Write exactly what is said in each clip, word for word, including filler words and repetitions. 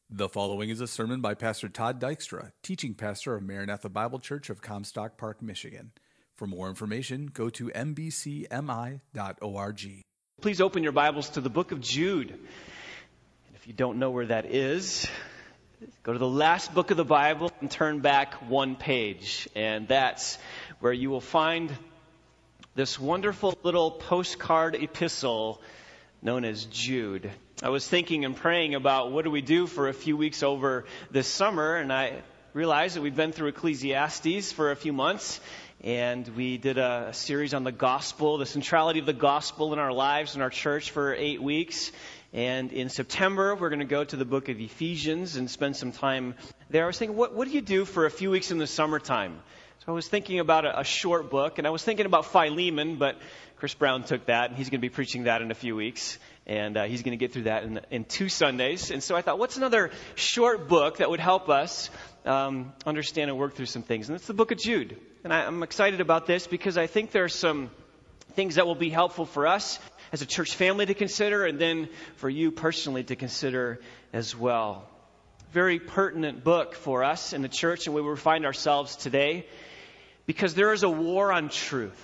The following is a sermon by Pastor Todd Dykstra, teaching pastor of Maranatha Bible Church of Comstock Park, Michigan. For more information, go to m b c m i dot org. Please open your Bibles to the book of Jude. And if you don't know where that is, go to the last book of the Bible and turn back one page. And that's where you will find this wonderful little postcard epistle known as Jude. I was thinking and praying about what do we do for a few weeks over this summer, and I realized that we've been through Ecclesiastes for a few months, and we did a, a series on the gospel, the centrality of the gospel in our lives, in our church for eight weeks. And in September, we're going to go to the book of Ephesians and spend some time there. I was thinking, what, what do you do for a few weeks in the summertime? So I was thinking about a, a short book, and I was thinking about Philemon, but Chris Brown took that, and he's going to be preaching that in a few weeks. And uh, he's going to get through that in, in two Sundays. And so I thought, what's another short book that would help us um, understand and work through some things? And it's the book of Jude. And I, I'm excited about this because I think there are some things that will be helpful for us as a church family to consider, and then for you personally to consider as well. Very pertinent book for us in the church and where we find ourselves today, because there is a war on truth.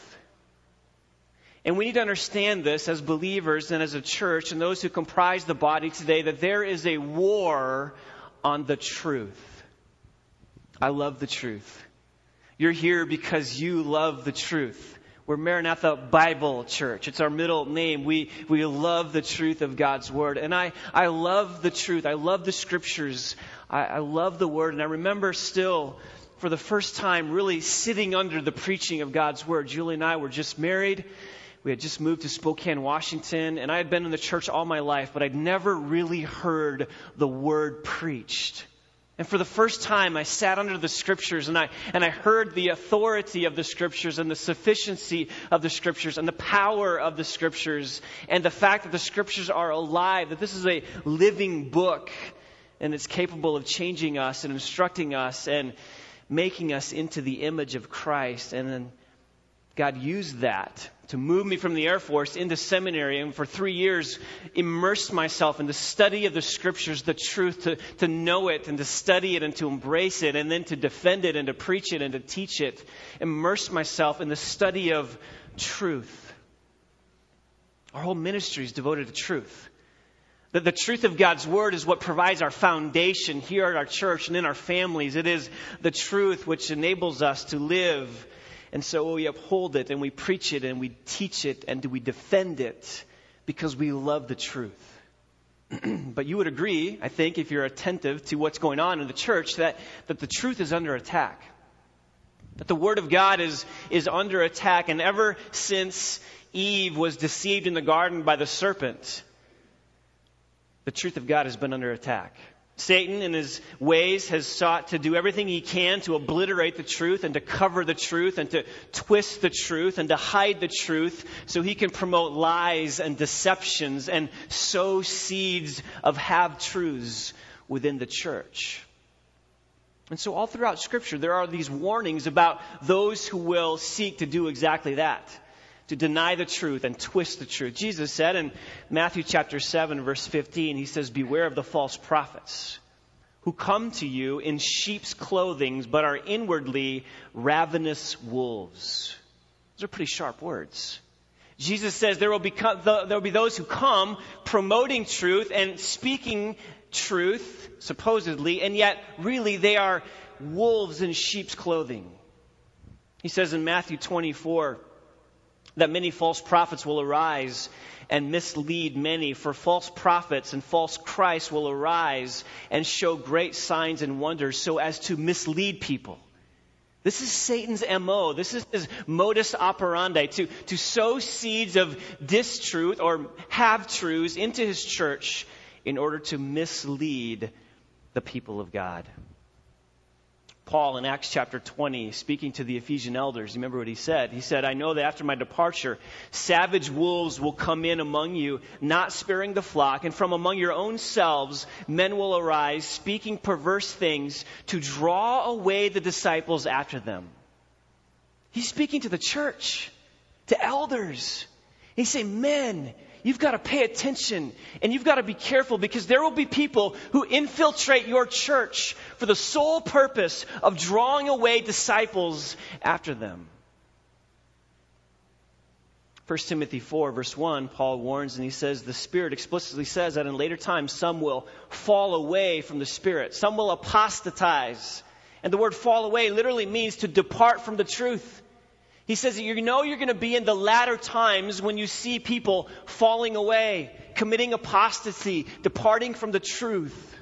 And we need to understand this as believers and as a church and those who comprise the body today, that there is a war on the truth. I love the truth. You're here because you love the truth. We're Maranatha Bible Church. It's our middle name. We we love the truth of God's Word. And I, I love the truth. I love the Scriptures. I, I love the Word. And I remember still, for the first time, really sitting under the preaching of God's Word. Julie and I were just married. We had just moved to Spokane, Washington, and I had been in the church all my life, but I'd never really heard the Word preached. And for the first time, I sat under the Scriptures, and I and I heard the authority of the Scriptures and the sufficiency of the Scriptures and the power of the Scriptures and the fact that the Scriptures are alive, that this is a living book, and it's capable of changing us and instructing us and making us into the image of Christ. And then God used that to move me from the Air Force into seminary, and for three years immersed myself in the study of the Scriptures, the truth, to, to know it and to study it and to embrace it, and then to defend it and to preach it and to teach it. Immersed myself in the study of truth. Our whole ministry is devoted to truth. That the truth of God's Word is what provides our foundation here at our church and in our families. It is the truth which enables us to live. And so we uphold it and we preach it and we teach it and we defend it because we love the truth. But you would agree, I think, if you're attentive to what's going on in the church, that, that the truth is under attack. That the Word of God is, is under attack. And ever since Eve was deceived in the garden by the serpent, the truth of God has been under attack. Satan, in his ways, has sought to do everything he can to obliterate the truth and to cover the truth and to twist the truth and to hide the truth so he can promote lies and deceptions and sow seeds of half-truths within the church. And so all throughout Scripture, there are these warnings about those who will seek to do exactly that, to deny the truth and twist the truth. Jesus said in Matthew chapter seven, verse fifteen, he says, "Beware of the false prophets who come to you in sheep's clothing, but are inwardly ravenous wolves." Those are pretty sharp words. Jesus says there will be, there will be those who come promoting truth and speaking truth, supposedly, and yet really they are wolves in sheep's clothing. He says in Matthew twenty-four, that many false prophets will arise and mislead many, for false prophets and false Christs will arise and show great signs and wonders so as to mislead people. This is Satan's M O. This is his modus operandi, to, to sow seeds of distruth or half-truths into his church in order to mislead the people of God. Paul in Acts chapter twenty, speaking to the Ephesian elders, you remember what he said? He said, "I know that after my departure, savage wolves will come in among you, not sparing the flock, and from among your own selves men will arise, speaking perverse things to draw away the disciples after them." He's speaking to the church, to elders. He's saying, men, you've got to pay attention and you've got to be careful, because there will be people who infiltrate your church for the sole purpose of drawing away disciples after them. First Timothy four, verse one, Paul warns and he says, the Spirit explicitly says that in later times some will fall away from the Spirit. Some will apostatize. And the word fall away literally means to depart from the truth. He says that you know you're going to be in the latter times when you see people falling away, committing apostasy, departing from the truth.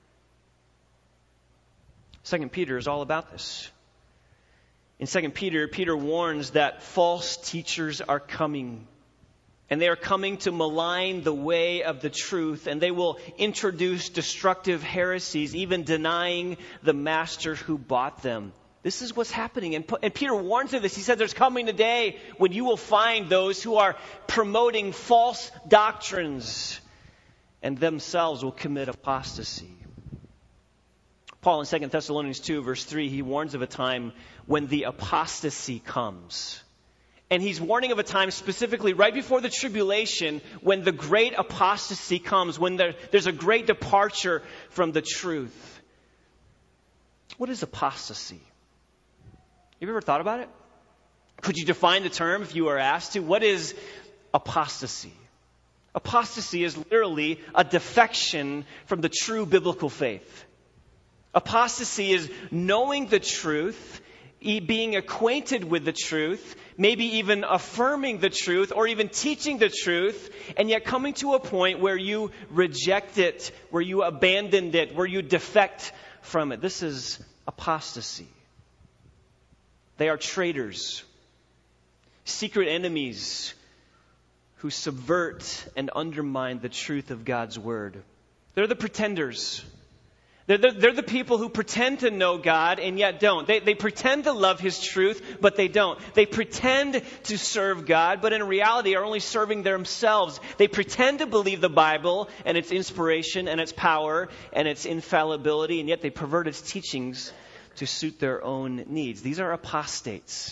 Second Peter is all about this. In Second Peter, Peter warns that false teachers are coming. And they are coming to malign the way of the truth. And they will introduce destructive heresies, even denying the master who bought them. This is what's happening. And, and Peter warns of this. He said there's coming a day when you will find those who are promoting false doctrines and themselves will commit apostasy. Paul in Second Thessalonians two, verse three, he warns of a time when the apostasy comes. And he's warning of a time specifically right before the tribulation when the great apostasy comes, when there, there's a great departure from the truth. What is apostasy? Have you ever thought about it? Could you define the term if you were asked to? What is apostasy? Apostasy is literally a defection from the true biblical faith. Apostasy is knowing the truth, being acquainted with the truth, maybe even affirming the truth or even teaching the truth, and yet coming to a point where you reject it, where you abandoned it, where you defect from it. This is apostasy. They are traitors, secret enemies who subvert and undermine the truth of God's word. They're the pretenders. They're the, they're the people who pretend to know God and yet don't. They, they pretend to love His truth, but they don't. They pretend to serve God, but in reality are only serving themselves. They pretend to believe the Bible and its inspiration and its power and its infallibility, and yet they pervert its teachings to suit their own needs. These are apostates.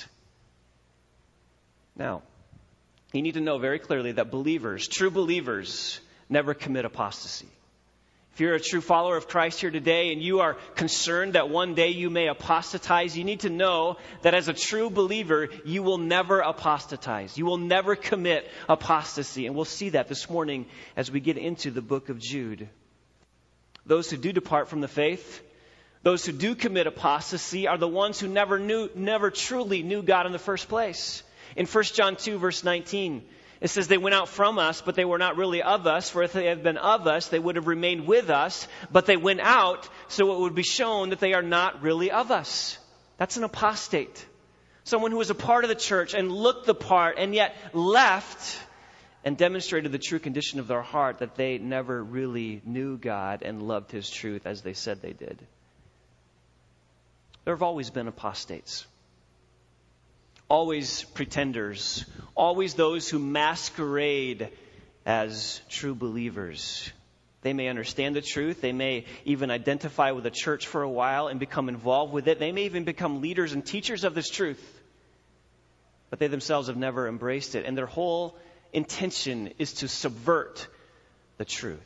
Now, you need to know very clearly that believers, true believers, never commit apostasy. If you're a true follower of Christ here today and you are concerned that one day you may apostatize, you need to know that as a true believer, you will never apostatize. You will never commit apostasy. And we'll see that this morning as we get into the book of Jude. Those who do depart from the faith, those who do commit apostasy, are the ones who never knew, never truly knew God in the first place. In First John two, verse nineteen, it says, they went out from us, but they were not really of us. For if they had been of us, they would have remained with us. But they went out, so it would be shown that they are not really of us. That's an apostate. Someone who was a part of the church and looked the part and yet left and demonstrated the true condition of their heart, that they never really knew God and loved His truth as they said they did. There have always been apostates. Always pretenders, always those who masquerade as true believers. They may understand the truth. They may even identify with the church for a while and become involved with it. They may even become leaders and teachers of this truth. But they themselves have never embraced it. And their whole intention is to subvert the truth.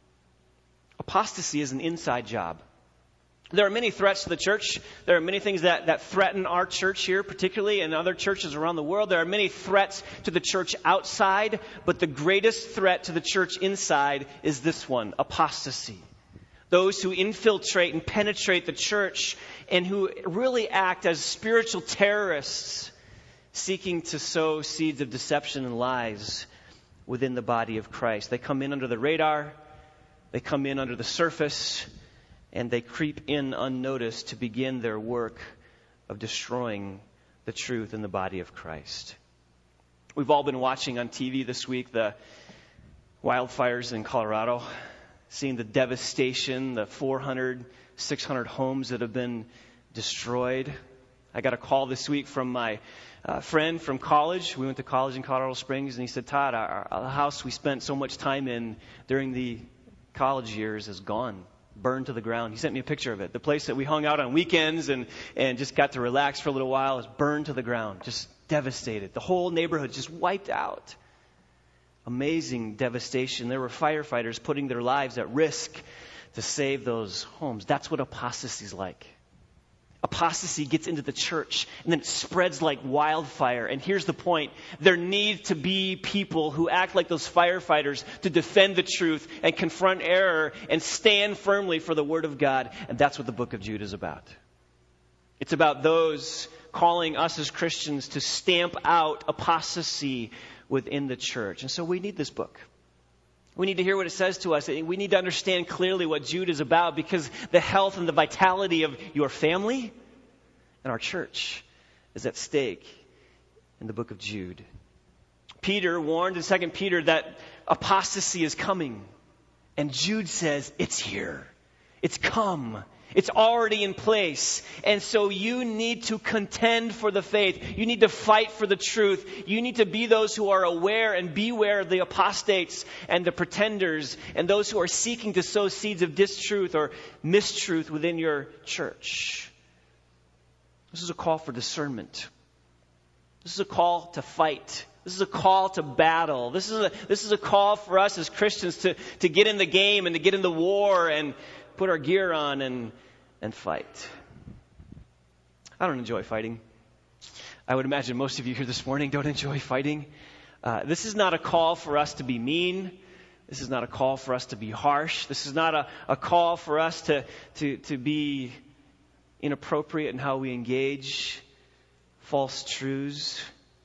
Apostasy is an inside job. There are many threats to the church. There are many things that, that threaten our church here, particularly, and other churches around the world. There are many threats to the church outside, but the greatest threat to the church inside is this one, apostasy. Those who infiltrate and penetrate the church and who really act as spiritual terrorists, seeking to sow seeds of deception and lies within the body of Christ. They come in under the radar. They come in under the surface. And they creep in unnoticed to begin their work of destroying the truth in the body of Christ. We've all been watching on T V this week the wildfires in Colorado, seeing the devastation, the four hundred, six hundred homes that have been destroyed. I got a call this week from my uh, friend from college. We went to college in Colorado Springs, and he said, Todd, our, our house we spent so much time in during the college years is gone. Burned to the ground. He sent me a picture of it. The place that we hung out on weekends and, and just got to relax for a little while is burned to the ground. Just devastated. The whole neighborhood just wiped out. Amazing devastation. There were firefighters putting their lives at risk to save those homes. That's what apostasy is like. Apostasy gets into the church and then it spreads like wildfire. And here's the point. There need to be people who act like those firefighters to defend the truth and confront error and stand firmly for the Word of God. And that's what the book of Jude is about. It's about those calling us as Christians to stamp out apostasy within the church. And so we need this book. We need to hear what it says to us. We need to understand clearly what Jude is about, because the health and the vitality of your family and our church is at stake in the book of Jude. Peter warned in Second Peter that apostasy is coming. And Jude says, it's here. It's come. It's already in place. And so you need to contend for the faith. You need to fight for the truth. You need to be those who are aware and beware of the apostates and the pretenders and those who are seeking to sow seeds of distruth or mistruth within your church. This is a call for discernment. This is a call to fight. This is a call to battle. This is a, this is a call for us as Christians to, to get in the game and to get in the war and put our gear on and, and fight. I don't enjoy fighting. I would imagine most of you here this morning don't enjoy fighting. Uh, this is not a call for us to be mean. This is not a call for us to be harsh. This is not a, a call for us to, to, to be inappropriate in how we engage false truths.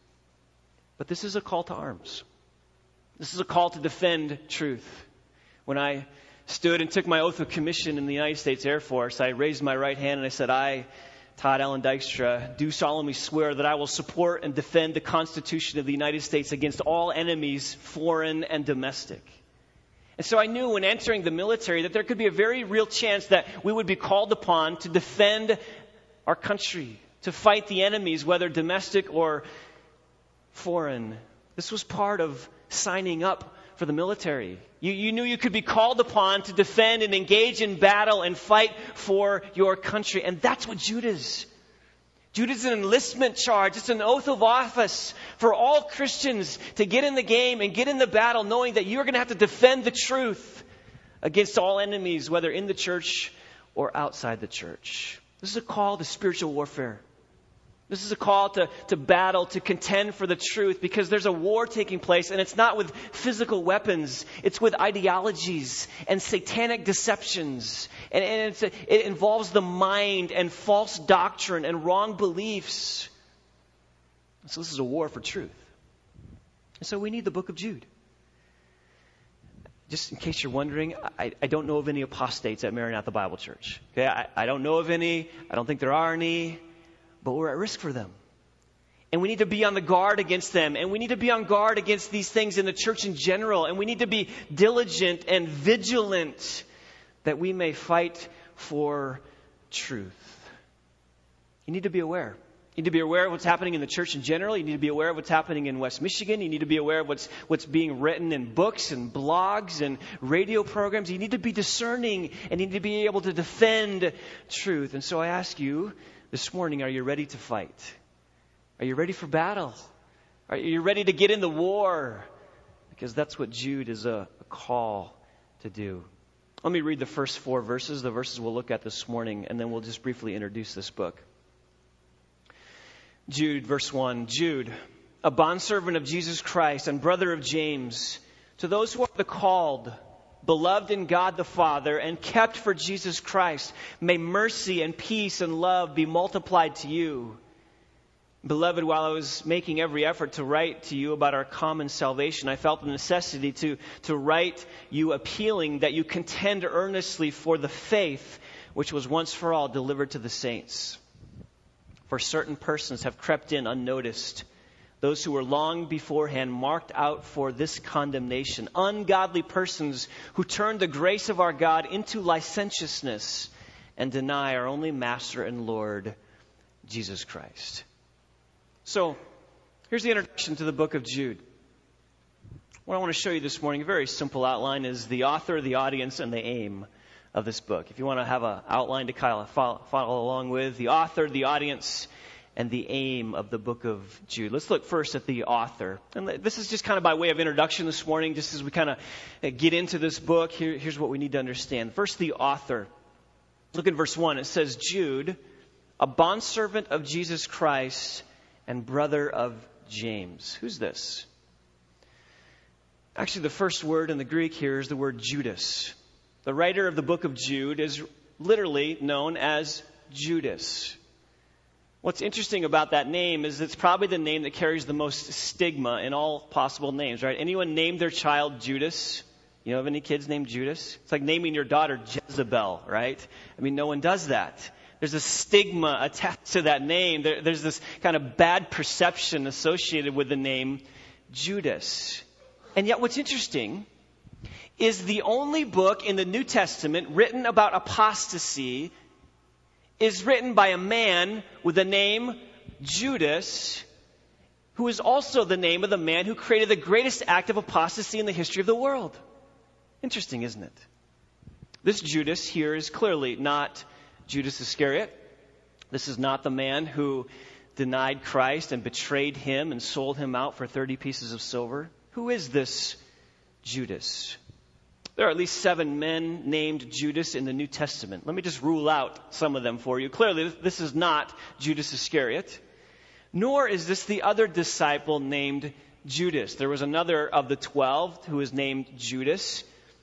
But this is a call to arms. This is a call to defend truth. When I stood and took my oath of commission in the United States Air Force, I raised my right hand and I said, I, Todd Allen Dykstra, do solemnly swear that I will support and defend the Constitution of the United States against all enemies, foreign and domestic. And so I knew when entering the military that there could be a very real chance that we would be called upon to defend our country, to fight the enemies, whether domestic or foreign. This was part of signing up for the military. You, you knew you could be called upon to defend and engage in battle and fight for your country. And that's what Jude is. Jude is an enlistment charge. It's an oath of office for all Christians to get in the game and get in the battle, knowing that you're going to have to defend the truth against all enemies, whether in the church or outside the church. This is a call to spiritual warfare. This is a call to, to battle, to contend for the truth, because there's a war taking place, and it's not with physical weapons. It's with ideologies and satanic deceptions. And, and it's a, it involves the mind and false doctrine and wrong beliefs. So this is a war for truth. And so we need the book of Jude. Just in case you're wondering, I, I don't know of any apostates at Maranatha Bible Church. Okay, I, I don't know of any. I don't think there are any. But we're at risk for them. And we need to be on the guard against them. And we need to be on guard against these things in the church in general. And we need to be diligent and vigilant that we may fight for truth. You need to be aware. You need to be aware of what's happening in the church in general. You need to be aware of what's happening in West Michigan. You need to be aware of what's what's being written in books and blogs and radio programs. You need to be discerning and you need to be able to defend truth. And so I ask you this morning, are you ready to fight? Are you ready for battle? Are you ready to get in the war? Because that's what Jude is a, a call to do. Let me read the first four verses, the verses we'll look at this morning, and then we'll just briefly introduce this book. Jude, verse one. Jude, a bondservant of Jesus Christ and brother of James, to those who are the called, beloved in God the Father, and kept for Jesus Christ, may mercy and peace and love be multiplied to you. Beloved, while I was making every effort to write to you about our common salvation, I felt the necessity to, to write you appealing that you contend earnestly for the faith which was once for all delivered to the saints. For certain persons have crept in unnoticed, those who were long beforehand marked out for this condemnation, ungodly persons who turn the grace of our God into licentiousness and deny our only Master and Lord, Jesus Christ. So, here's the introduction to the book of Jude. What I want to show you this morning, a very simple outline, is the author, the audience, and the aim of this book. If you want to have an outline to kind of follow, follow along with, the author, the audience, and the aim of the book of Jude. Let's look first at the author. And this is just kind of by way of introduction this morning, just as we kind of get into this book. Here, here's what we need to understand. First, the author. Look at verse one. It says, Jude, a bondservant of Jesus Christ and brother of James. Who's this? Actually, the first word in the Greek here is the word Judas. The writer of the book of Jude is literally known as Judas. What's interesting about that name is it's probably the name that carries the most stigma in all possible names, right? Anyone named their child Judas? You know of any kids named Judas? It's like naming your daughter Jezebel, right? I mean, no one does that. There's a stigma attached to that name. There, there's this kind of bad perception associated with the name Judas. And yet what's interesting is the only book in the New Testament written about apostasy is written by a man with the name Judas, who is also the name of the man who created the greatest act of apostasy in the history of the world. Interesting, isn't it? This Judas here is clearly not Judas Iscariot. This is not the man who denied Christ and betrayed him and sold him out for thirty pieces of silver. Who is this Judas? There are at least seven men named Judas in the New Testament. Let me just rule out some of them for you. Clearly, this is not Judas Iscariot, nor is this the other disciple named Judas. There was another of the twelve who was named Judas.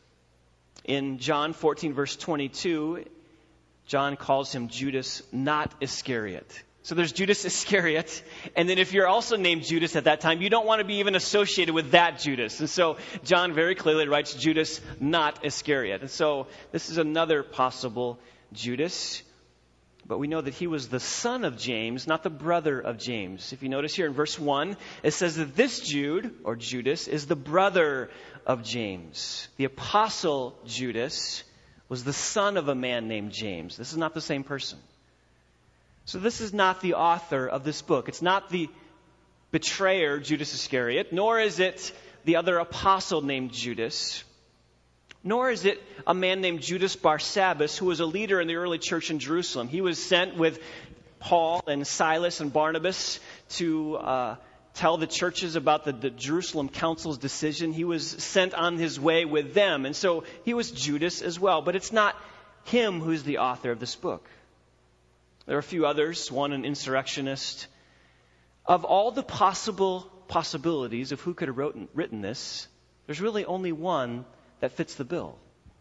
In John fourteen, verse twenty-two, John calls him Judas, not Iscariot. So there's Judas Iscariot. And then if you're also named Judas at that time, you don't want to be even associated with that Judas. And so John very clearly writes Judas, not Iscariot. And so this is another possible Judas. But we know that he was the son of James, not the brother of James. If you notice here in verse one, it says that this Jude, or Judas, is the brother of James. The apostle Judas was the son of a man named James. This is not the same person. So this is not the author of this book. It's not the betrayer, Judas Iscariot, nor is it the other apostle named Judas, nor is it a man named Judas Barsabbas, who was a leader in the early church in Jerusalem. He was sent with Paul and Silas and Barnabas to uh, tell the churches about the, the Jerusalem council's decision. He was sent on his way with them. And so he was Judas as well. But it's not him who's the author of this book. There are a few others, one an insurrectionist. Of all the possible possibilities of who could have wrote, written this, there's really only one that fits the bill.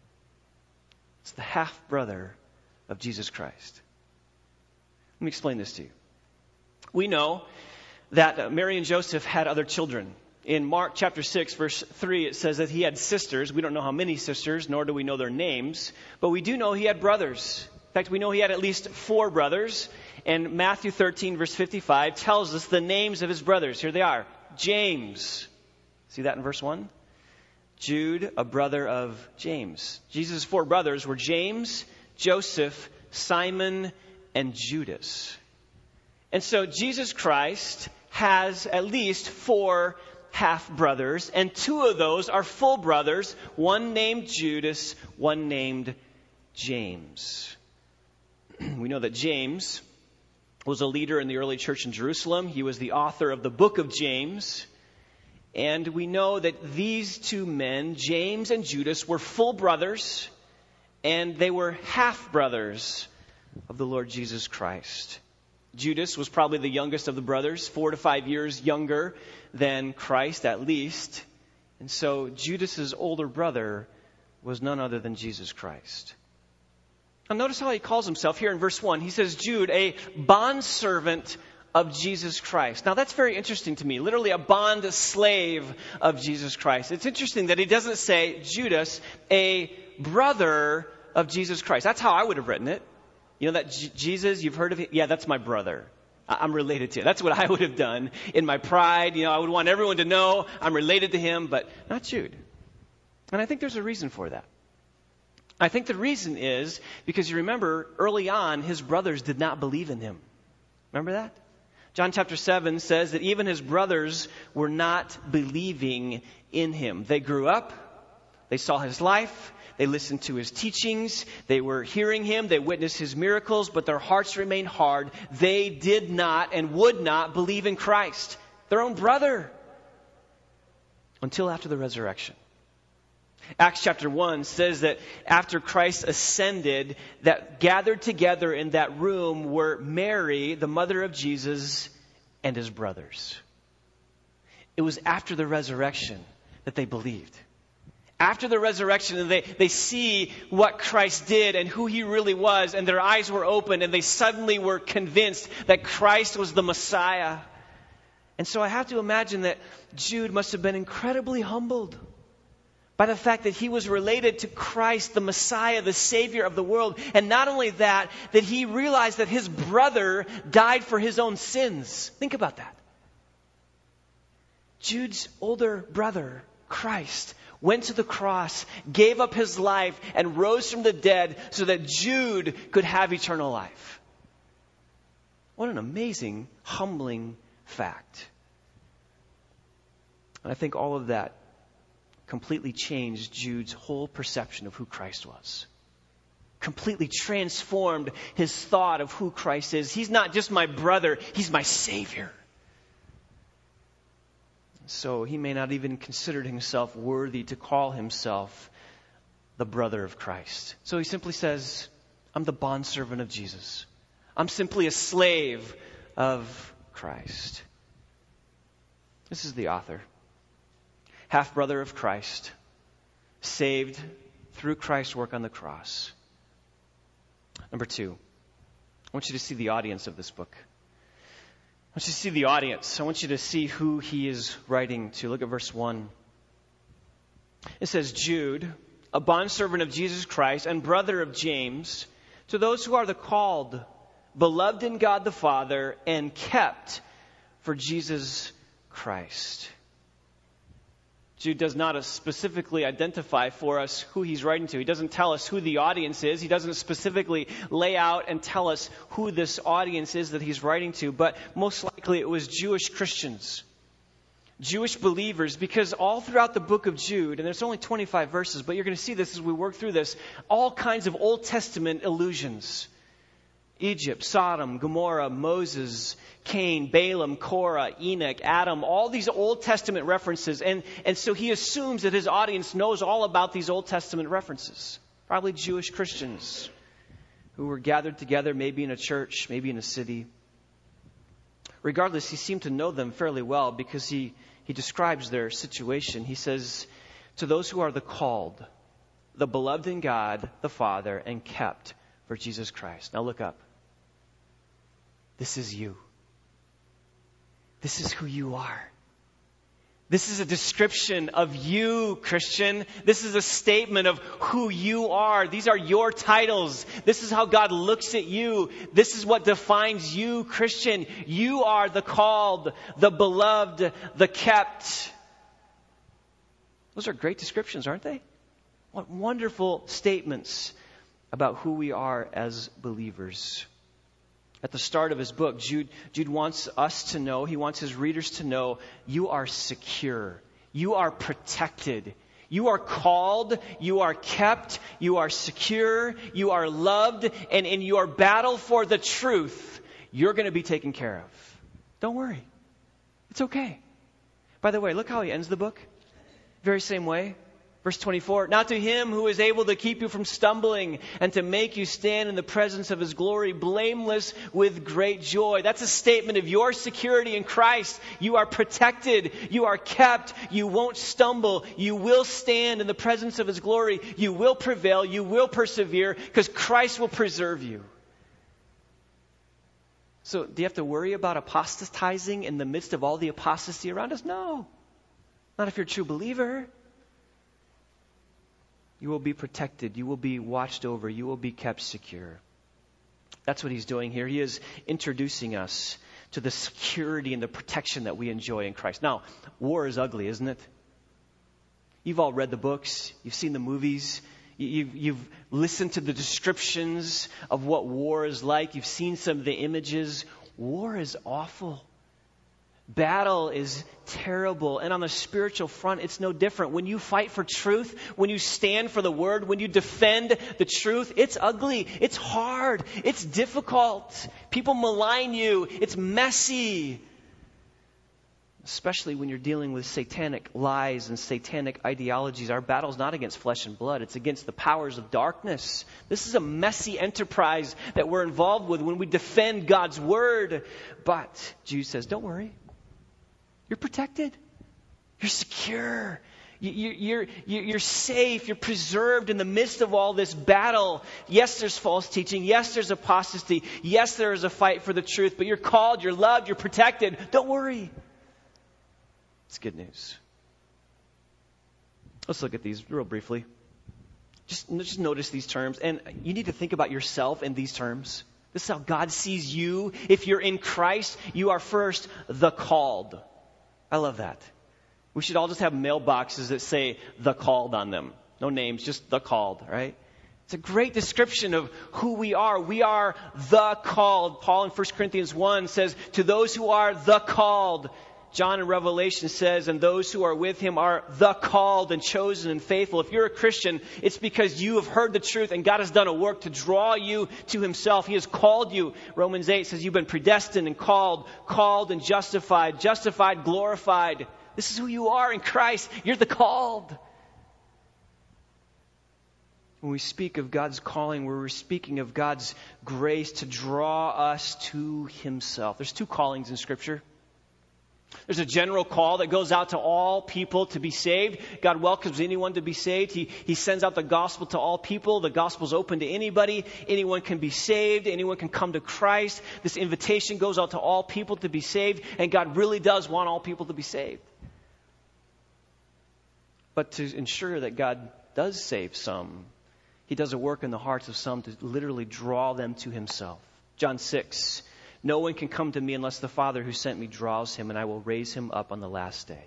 It's the half-brother of Jesus Christ. Let me explain this to you. We know that Mary and Joseph had other children. In Mark chapter six, verse three, it says that he had sisters. We don't know how many sisters, nor do we know their names, but we do know he had brothers. In fact, we know he had at least four brothers. And Matthew thirteen, verse fifty-five, tells us the names of his brothers. Here they are. James. See that in verse one? Jude, a brother of James. Jesus' four brothers were James, Joseph, Simon, and Judas. And so Jesus Christ has at least four half-brothers, and two of those are full brothers, one named Judas, one named James. We know that James was a leader in the early church in Jerusalem. He was the author of the book of James. And we know that these two men, James and Judas, were full brothers, and they were half-brothers of the Lord Jesus Christ. Judas was probably the youngest of the brothers, four to five years younger than Christ at least. And so Judas's older brother was none other than Jesus Christ. Now notice how he calls himself here in verse one. He says, Jude, a bondservant of Jesus Christ. Now that's very interesting to me. Literally a bond slave of Jesus Christ. It's interesting that he doesn't say Judas, a brother of Jesus Christ. That's how I would have written it. You know that J- Jesus, you've heard of him? Yeah, that's my brother. I- I'm related to him. That's what I would have done in my pride. You know, I would want everyone to know I'm related to him, but not Jude. And I think there's a reason for that. I think the reason is because you remember early on, his brothers did not believe in him. Remember that? John chapter seven says that even his brothers were not believing in him. They grew up, They saw his life. They listened to his teachings. They were hearing him. They witnessed his miracles, but their hearts remained hard. They did not and would not believe in Christ, their own brother, until after the resurrection. Acts chapter one says that after Christ ascended, that gathered together in that room were Mary, the mother of Jesus, and his brothers. It was after the resurrection that they believed. After the resurrection, they, they see what Christ did and who he really was, and their eyes were opened, and they suddenly were convinced that Christ was the Messiah. And so I have to imagine that Jude must have been incredibly humbled by the fact that he was related to Christ, the Messiah, the Savior of the world. And not only that, that he realized that his brother died for his own sins. Think about that. Jude's older brother, Christ, went to the cross, gave up his life, and rose from the dead so that Jude could have eternal life. What an amazing, humbling fact. And I think all of that completely changed Jude's whole perception of who Christ was. Completely transformed his thought of who Christ is. He's not just my brother, he's my Savior. So he may not even considered himself worthy to call himself the brother of Christ. So he simply says, I'm the bondservant of Jesus. I'm simply a slave of Christ. This is the author. Half-brother of Christ, saved through Christ's work on the cross. Number two, I want you to see the audience of this book. I want you to see the audience. I want you to see who he is writing to. Look at verse one. It says, Jude, a bondservant of Jesus Christ and brother of James, to those who are the called, beloved in God the Father, and kept for Jesus Christ. Jude does not specifically identify for us who he's writing to. He doesn't tell us who the audience is. He doesn't specifically lay out and tell us who this audience is that he's writing to. But most likely it was Jewish Christians, Jewish believers, because all throughout the book of Jude, and there's only twenty-five verses, but you're going to see this as we work through this, all kinds of Old Testament allusions. Egypt, Sodom, Gomorrah, Moses, Cain, Balaam, Korah, Enoch, Adam, all these Old Testament references. And, and so he assumes that his audience knows all about these Old Testament references. Probably Jewish Christians who were gathered together, maybe in a church, maybe in a city. Regardless, he seemed to know them fairly well because he, he describes their situation. He says, to those who are the called, the beloved in God, the Father, and kept for Jesus Christ. Now look up. This is you. This is who you are. This is a description of you, Christian. This is a statement of who you are. These are your titles. This is how God looks at you. This is what defines you, Christian. You are the called, the beloved, the kept. Those are great descriptions, aren't they? What wonderful statements about who we are as believers. At the start of his book, Jude, Jude wants us to know, he wants his readers to know, you are secure. You are protected. You are called. You are kept. You are secure. You are loved. And in your battle for the truth, you're going to be taken care of. Don't worry. It's okay. By the way, look how he ends the book. Very same way. Verse twenty-four, now to him who is able to keep you from stumbling and to make you stand in the presence of his glory, blameless with great joy. That's a statement of your security in Christ. You are protected. You are kept. You won't stumble. You will stand in the presence of his glory. You will prevail. You will persevere because Christ will preserve you. So do you have to worry about apostatizing in the midst of all the apostasy around us? No. Not if you're a true believer. You will be protected. You will be watched over. You will be kept secure. That's what he's doing here. He is introducing us to the security and the protection that we enjoy in Christ. Now, war is ugly, isn't it? You've all read the books. You've seen the movies. You've, you've listened to the descriptions of what war is like. You've seen some of the images. War is awful. Battle is terrible. And on the spiritual front, it's no different. When you fight for truth, when you stand for the word, when you defend the truth, it's ugly. It's hard. It's difficult. People malign you. It's messy. Especially when you're dealing with satanic lies and satanic ideologies. Our battle is not against flesh and blood. It's against the powers of darkness. This is a messy enterprise that we're involved with when we defend God's word. But Jude says, don't worry. You're protected. You're secure. You're, you're, you're safe. You're preserved in the midst of all this battle. Yes, there's false teaching. Yes, there's apostasy. Yes, there is a fight for the truth. But you're called, you're loved, you're protected. Don't worry. It's good news. Let's look at these real briefly. Just, just notice these terms. And you need to think about yourself in these terms. This is how God sees you. If you're in Christ, you are first the called. I love that. We should all just have mailboxes that say the called on them. No names, just the called, right? It's a great description of who we are. We are the called. Paul in First Corinthians one says, to those who are the called. John in Revelation says, and those who are with him are the called and chosen and faithful. If you're a Christian, it's because you have heard the truth and God has done a work to draw you to himself. He has called you. Romans eight says you've been predestined and called, called and justified, justified, glorified. This is who you are in Christ. You're the called. When we speak of God's calling, we're speaking of God's grace to draw us to himself. There's two callings in Scripture. There's a general call that goes out to all people to be saved. God welcomes anyone to be saved. He, he sends out the gospel to all people. The gospel's open to anybody. Anyone can be saved. Anyone can come to Christ. This invitation goes out to all people to be saved. And God really does want all people to be saved. But to ensure that God does save some, he does a work in the hearts of some to literally draw them to himself. John six. No one can come to me unless the Father who sent me draws him, and I will raise him up on the last day.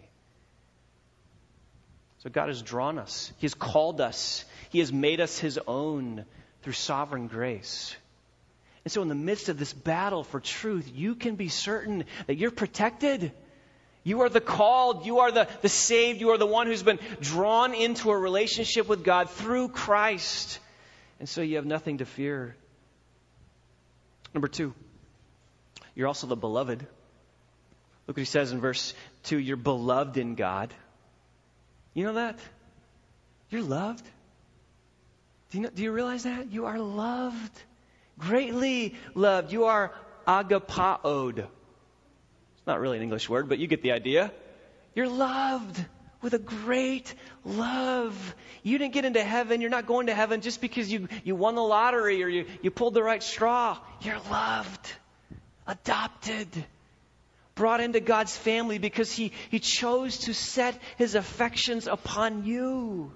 So God has drawn us. He has called us. He has made us his own through sovereign grace. And so in the midst of this battle for truth, you can be certain that you're protected. You are the called. You are the, the saved. You are the one who's been drawn into a relationship with God through Christ. And so you have nothing to fear. Number two. You're also the beloved. Look what he says in verse two. You're beloved in God. You know that? You're loved. Do you know, do you realize that? You are loved. Greatly loved. You are agapaoed. It's not really an English word, but you get the idea. You're loved with a great love. You didn't get into heaven. You're not going to heaven just because you, you won the lottery or you, you pulled the right straw. You're loved. Adopted, brought into God's family because he, he chose to set his affections upon you.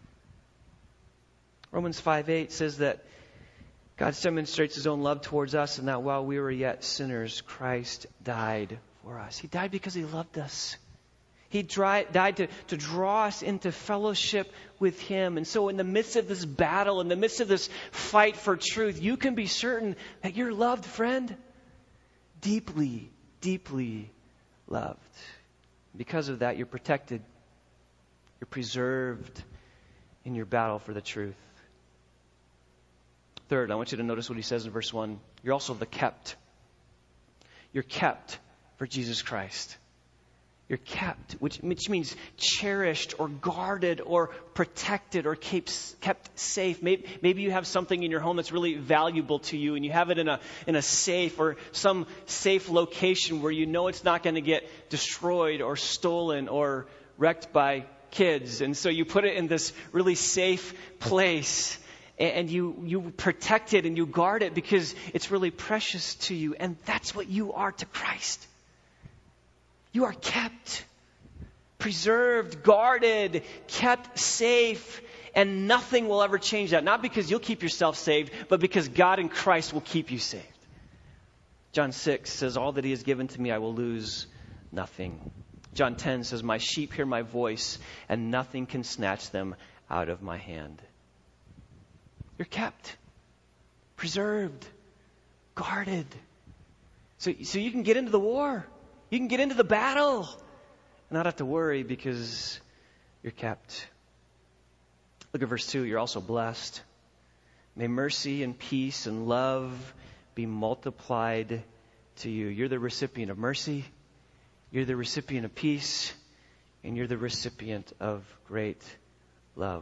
Romans five eight says that God demonstrates his own love towards us and that while we were yet sinners, Christ died for us. He died because he loved us. He dry, died to, to draw us into fellowship with him. And so in the midst of this battle, in the midst of this fight for truth, you can be certain that you're loved, friend. Deeply, deeply loved. Because of that, you're protected. You're preserved in your battle for the truth. Third, I want you to notice what he says in verse one. You're also the kept. You're kept for Jesus Christ. You're kept, which, which means cherished or guarded or protected or kept, kept safe. Maybe, maybe you have something in your home that's really valuable to you and you have it in a, in a safe or some safe location where you know it's not going to get destroyed or stolen or wrecked by kids. And so you put it in this really safe place and, and you, you protect it and you guard it because it's really precious to you. And that's what you are to Christ. You are kept, preserved, guarded, kept safe, and nothing will ever change that. Not because you'll keep yourself saved, but because God in Christ will keep you saved. John six says, all that he has given to me, I will lose nothing. John ten says, my sheep hear my voice, and nothing can snatch them out of my hand. You're kept, preserved, guarded. So, so you can get into the war. You can get into the battle and not have to worry because you're kept. Look at verse two. You're also blessed. May mercy and peace and love be multiplied to you. You're the recipient of mercy. You're the recipient of peace. And you're the recipient of great love.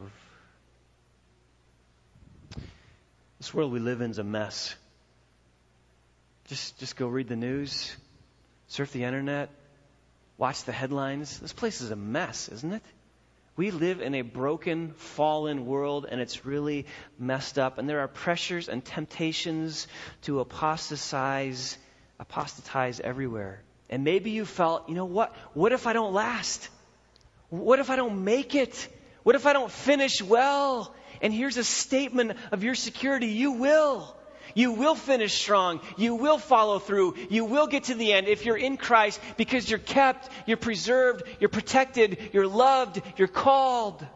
This world we live in is a mess. Just, just go read the news, surf the internet, watch the headlines. This place is a mess, isn't it? We live in a broken, fallen world, and it's really messed up. And there are pressures and temptations to apostatize, apostatize everywhere. And maybe you felt, you know what? What if I don't last? What if I don't make it? What if I don't finish well? And here's a statement of your security. You will. You will finish strong. You will follow through. You will get to the end if you're in Christ, because you're kept, you're preserved, you're protected, you're loved, you're called.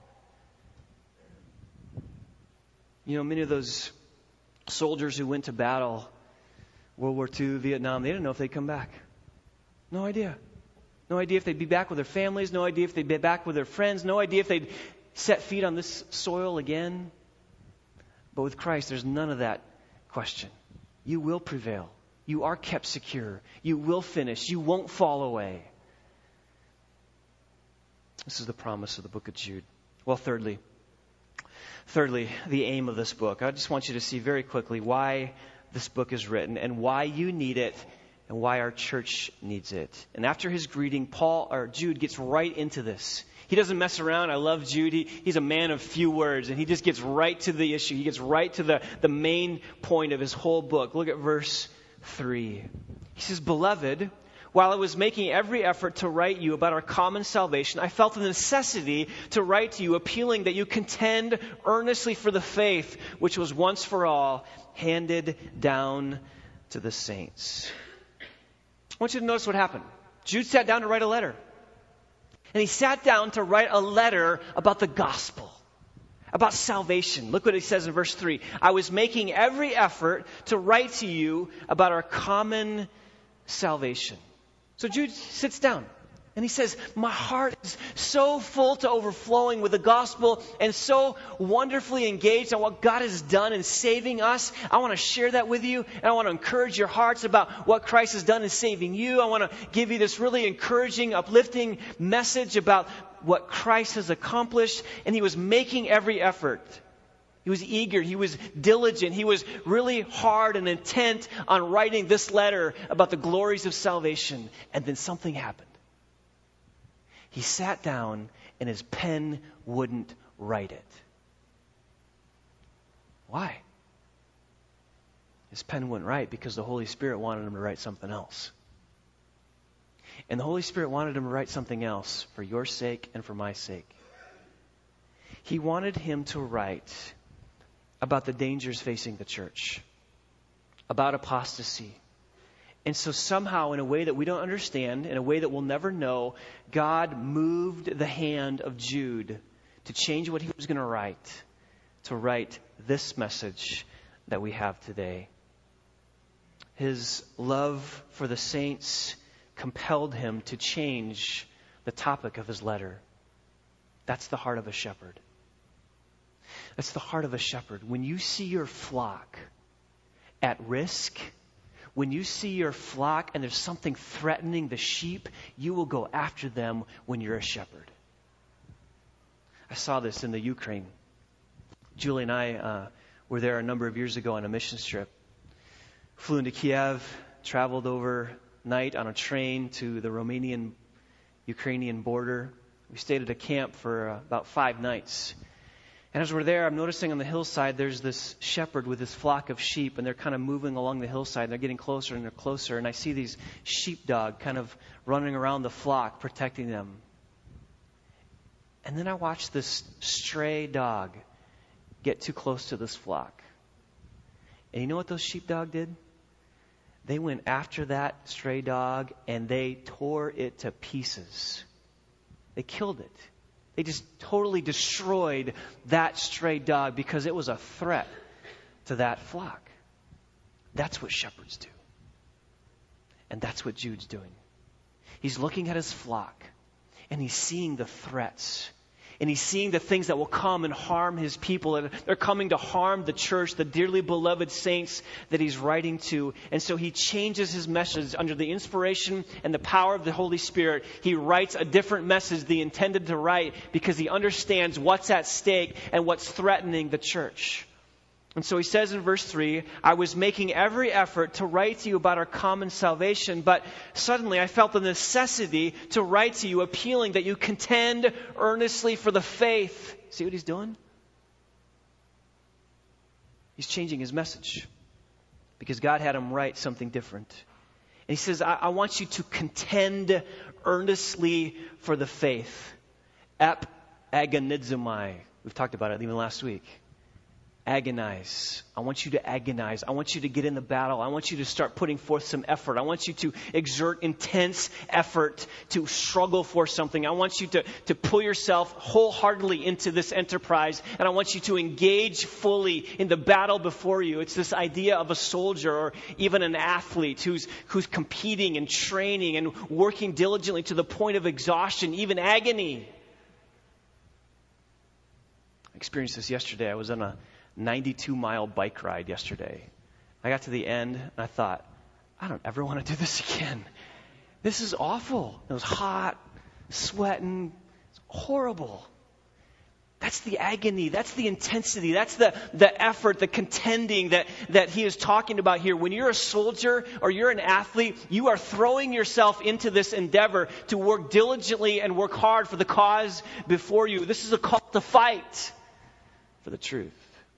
You know, many of those soldiers who went to battle, World War Two, Vietnam, they didn't know if they'd come back. No idea. No idea if they'd be back with their families. No idea if they'd be back with their friends. No idea if they'd set feet on this soil again. But with Christ, there's none of that question. You will prevail. You are kept secure. You will finish. You won't fall away. This is the promise of the book of Jude. Well, thirdly, thirdly, the aim of this book. I just want you to see very quickly why this book is written and why you need it and why our church needs it. And after his greeting, Paul or Jude gets right into this. He doesn't mess around. I love Jude. He, he's a man of few words, and he just gets right to the issue. He gets right to the, the main point of his whole book. Look at verse three. He says, "Beloved, while I was making every effort to write you about our common salvation, I felt the necessity to write to you, appealing that you contend earnestly for the faith which was once for all handed down to the saints." I want you to notice what happened. Jude sat down to write a letter. And he sat down to write a letter about the gospel, about salvation. Look what he says in verse three. "I was making every effort to write to you about our common salvation." So Jude sits down and he says, my heart is so full to overflowing with the gospel and so wonderfully engaged on what God has done in saving us. I want to share that with you, and I want to encourage your hearts about what Christ has done in saving you. I want to give you this really encouraging, uplifting message about what Christ has accomplished. And he was making every effort. He was eager. He was diligent. He was really hard and intent on writing this letter about the glories of salvation. And then something happened. He sat down and his pen wouldn't write it. Why? His pen wouldn't write because the Holy Spirit wanted him to write something else. And the Holy Spirit wanted him to write something else for your sake and for my sake. He wanted him to write about the dangers facing the church, about apostasy. And so somehow, in a way that we don't understand, in a way that we'll never know, God moved the hand of Jude to change what he was going to write, to write this message that we have today. His love for the saints compelled him to change the topic of his letter. That's the heart of a shepherd. That's the heart of a shepherd. When you see your flock at risk, when you see your flock and there's something threatening the sheep, you will go after them when you're a shepherd. I saw this in the Ukraine. Julie and I uh, were there a number of years ago on a mission trip. Flew into Kiev, traveled overnight on a train to the Romanian-Ukrainian border. We stayed at a camp for uh, about five nights. And as we're there, I'm noticing on the hillside, there's this shepherd with this flock of sheep, and they're kind of moving along the hillside. And they're getting closer and they're closer. And I see these sheepdog kind of running around the flock, protecting them. And then I watch this stray dog get too close to this flock. And you know what those sheepdog did? They went after that stray dog and they tore it to pieces. They killed it. They just totally destroyed that stray dog because it was a threat to that flock. That's what shepherds do. And that's what Jude's doing. He's looking at his flock, and he's seeing the threats. And he's seeing the things that will come and harm his people. And they're coming to harm the church, the dearly beloved saints that he's writing to. And so he changes his message under the inspiration and the power of the Holy Spirit. He writes a different message than he intended to write because he understands what's at stake and what's threatening the church. And so he says in verse three, I was making every effort to write to you about our common salvation, but suddenly I felt the necessity to write to you, appealing that you contend earnestly for the faith. See what he's doing? He's changing his message because God had him write something different. And he says, I, I want you to contend earnestly for the faith. Ep agonizomai. We've talked about it even last week. Agonize. I want you to agonize. I want you to get in the battle. I want you to start putting forth some effort. I want you to exert intense effort to struggle for something. I want you to, to pull yourself wholeheartedly into this enterprise. And I want you to engage fully in the battle before you. It's this idea of a soldier or even an athlete who's, who's competing and training and working diligently to the point of exhaustion, even agony. I experienced this yesterday. I was on a ninety-two mile bike ride yesterday. I got to the end and I thought, I don't ever want to do this again. This is awful. It was hot, sweating, it's horrible. That's the agony. That's the intensity. That's the, the effort, the contending that, that he is talking about here. When you're a soldier or you're an athlete, you are throwing yourself into this endeavor to work diligently and work hard for the cause before you. This is a call to fight for the truth.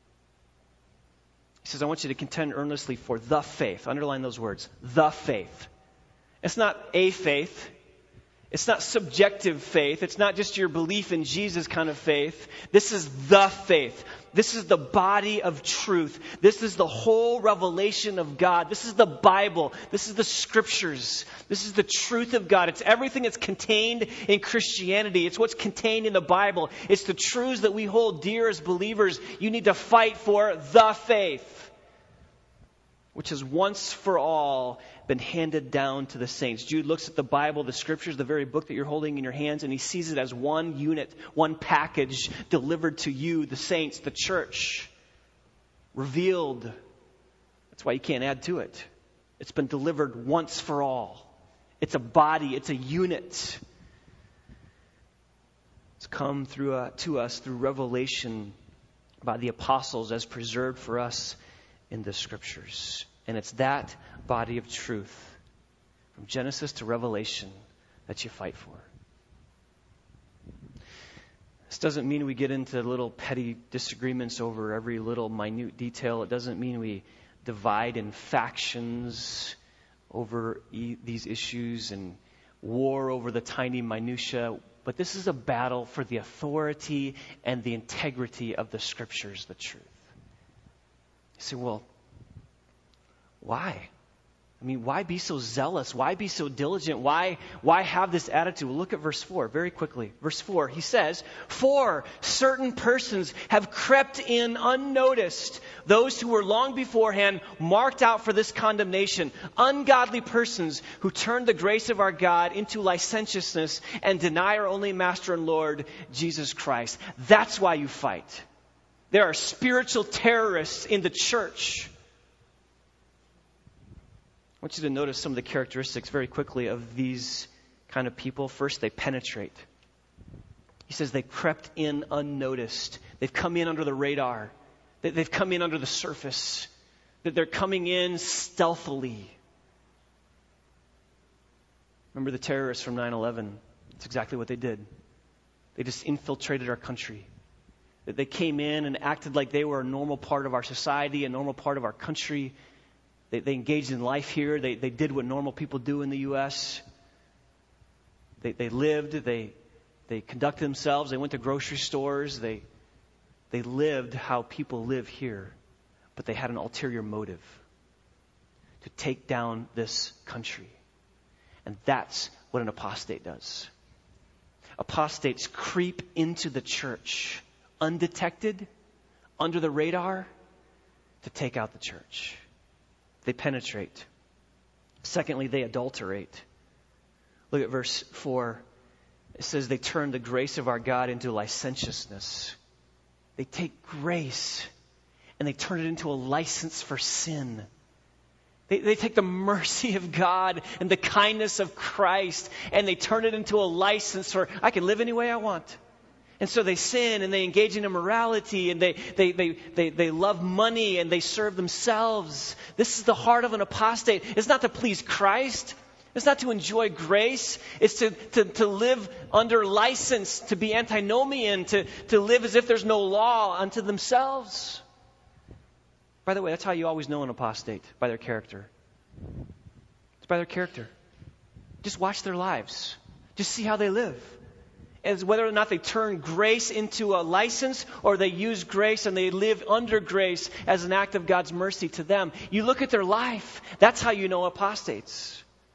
He says, I want you to contend earnestly for the faith. Underline those words. The faith. It's not a faith. It's not subjective faith. It's not just your belief in Jesus kind of faith. This is the faith. This is the body of truth. This is the whole revelation of God. This is the Bible. This is the scriptures. This is the truth of God. It's everything that's contained in Christianity. It's what's contained in the Bible. It's the truths that we hold dear as believers. You need to fight for the faith, which has once for all been handed down to the saints. Jude looks at the Bible, the scriptures, the very book that you're holding in your hands, and he sees it as one unit, one package delivered to you, the saints, the church, revealed. That's why you can't add to it. It's been delivered once for all. It's a body. It's a unit. It's come through uh, to us through revelation by the apostles as preserved for us in the scriptures. And it's that body of truth from Genesis to Revelation that you fight for. This doesn't mean we get into little petty disagreements over every little minute detail. It doesn't mean we divide in factions over e- these issues and war over the tiny minutia. But this is a battle for the authority and the integrity of the scriptures, the truth. You say, well, why? I mean, why be so zealous? Why be so diligent? Why, why have this attitude? Well, look at verse four very quickly. Verse four, he says, for certain persons have crept in unnoticed, those who were long beforehand marked out for this condemnation, ungodly persons who turn the grace of our God into licentiousness and deny our only Master and Lord, Jesus Christ. That's why you fight. There are spiritual terrorists in the church. I want you to notice some of the characteristics very quickly of these kind of people. First, they penetrate. He says they crept in unnoticed. They've come in under the radar. They've come in under the surface. That they're coming in stealthily. Remember the terrorists from nine eleven? That's exactly what they did. They just infiltrated our country. They came in and acted like they were a normal part of our society, a normal part of our country. They, they engaged in life here. They, they did what normal people do in the U S They, they lived. They, they conducted themselves. They went to grocery stores. They, they lived how people live here. But they had an ulterior motive to take down this country. And that's what an apostate does. Apostates creep into the church undetected, under the radar, to take out the church. They penetrate. Secondly, they adulterate. Look at verse four. It says they turn the grace of our God into licentiousness. They take grace and they turn it into a license for sin. They, they take the mercy of God and the kindness of Christ and they turn it into a license for, I can live any way I want. And so they sin and they engage in immorality and they, they, they, they, they love money and they serve themselves. This is the heart of an apostate. It's not to please Christ. It's not to enjoy grace. It's to, to, to live under license, to be antinomian, to, to live as if there's no law unto themselves. By the way, that's how you always know an apostate, by their character. It's by their character. Just watch their lives. Just see how they live. As whether or not they turn grace into a license or they use grace and they live under grace as an act of God's mercy to them. You look at their life. That's how you know apostates.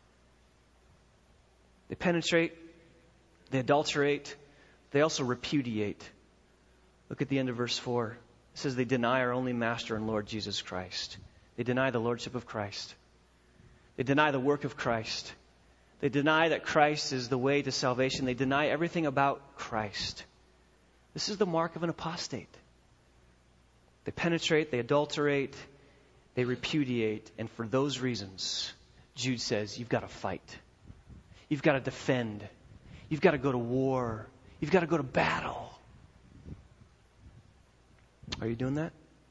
They penetrate, they adulterate, they also repudiate. Look at the end of verse four. It says they deny our only Master and Lord Jesus Christ. They deny the Lordship of Christ. They deny the work of Christ. They deny that Christ is the way to salvation. They deny everything about Christ. This is the mark of an apostate. They penetrate, they adulterate, they repudiate, and for those reasons, Jude says, you've got to fight. You've got to defend. You've got to go to war. You've got to go to battle. Are you doing that?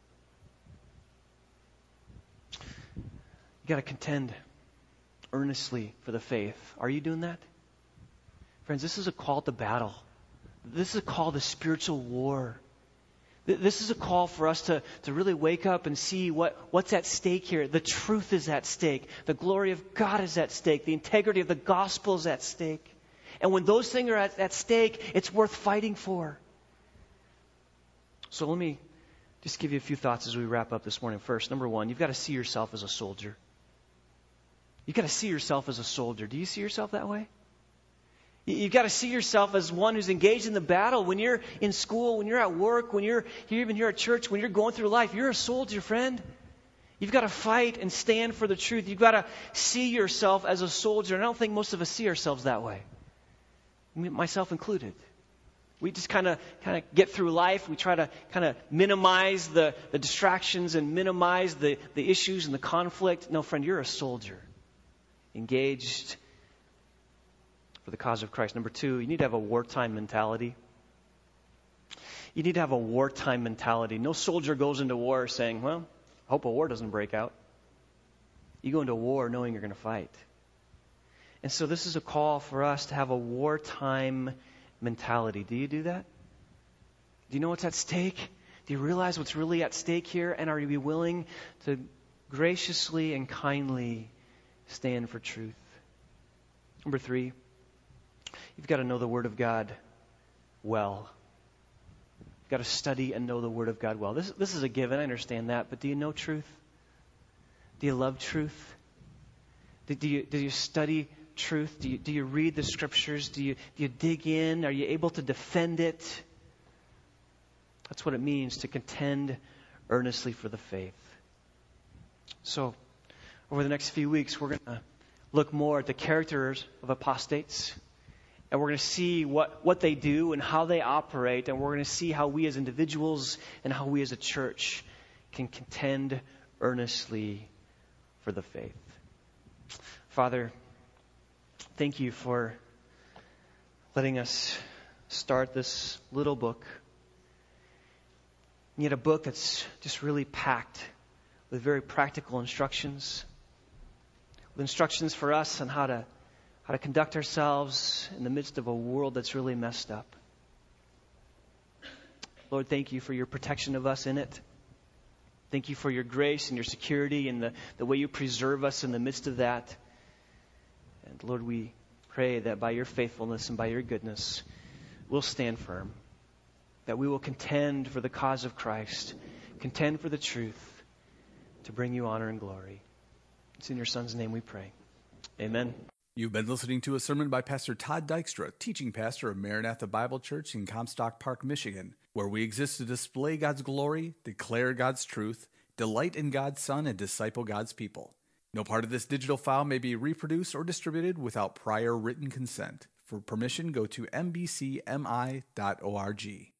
You got to contend earnestly for the faith. Are you doing that? Friends, this is a call to battle. This is a call to spiritual war. This is a call for us to, to really wake up and see what, what's at stake here. The truth is at stake. The glory of God is at stake. The integrity of the gospel is at stake. And when those things are at, at stake, it's worth fighting for. So let me just give you a few thoughts as we wrap up this morning. First, number one, you've got to see yourself as a soldier. You've got to see yourself as a soldier. Do you see yourself that way? You've got to see yourself as one who's engaged in the battle. When you're in school, when you're at work, when you're here, even here at church, when you're going through life, you're a soldier, friend. You've got to fight and stand for the truth. You've got to see yourself as a soldier. And I don't think most of us see ourselves that way, myself included. We just kind of kind of get through life. We try to kind of minimize the, the distractions and minimize the, the issues and the conflict. No, friend, you're a soldier, engaged for the cause of Christ. Number two, you need to have a wartime mentality. You need to have a wartime mentality. No soldier goes into war saying, well, I hope a war doesn't break out. You go into war knowing you're going to fight. And so this is a call for us to have a wartime mentality. Do you do that? Do you know what's at stake? Do you realize what's really at stake here? And are you willing to graciously and kindly stand for truth? Number three, you've got to know the Word of God well. You've got to study and know the Word of God well. This, this is a given, I understand that, but do you know truth? Do you love truth? Do, do, you, do you study truth? Do you, do you read the Scriptures? Do you, do you dig in? Are you able to defend it? That's what it means to contend earnestly for the faith. So, over the next few weeks, we're going to look more at the characters of apostates. And we're going to see what, what they do and how they operate. And we're going to see how we as individuals and how we as a church can contend earnestly for the faith. Father, thank you for letting us start this little book. And yet a book that's just really packed with very practical instructions. With instructions for us on how to how to conduct ourselves in the midst of a world that's really messed up. Lord, thank you for your protection of us in it. Thank you for your grace and your security and the, the way you preserve us in the midst of that. And Lord, we pray that by your faithfulness and by your goodness, we'll stand firm. That we will contend for the cause of Christ, contend for the truth, to bring you honor and glory. It's in your Son's name we pray. Amen. You've been listening to a sermon by Pastor Todd Dykstra, teaching pastor of Maranatha Bible Church in Comstock Park, Michigan, where we exist to display God's glory, declare God's truth, delight in God's Son, and disciple God's people. No part of this digital file may be reproduced or distributed without prior written consent. For permission, go to m b c m i dot org.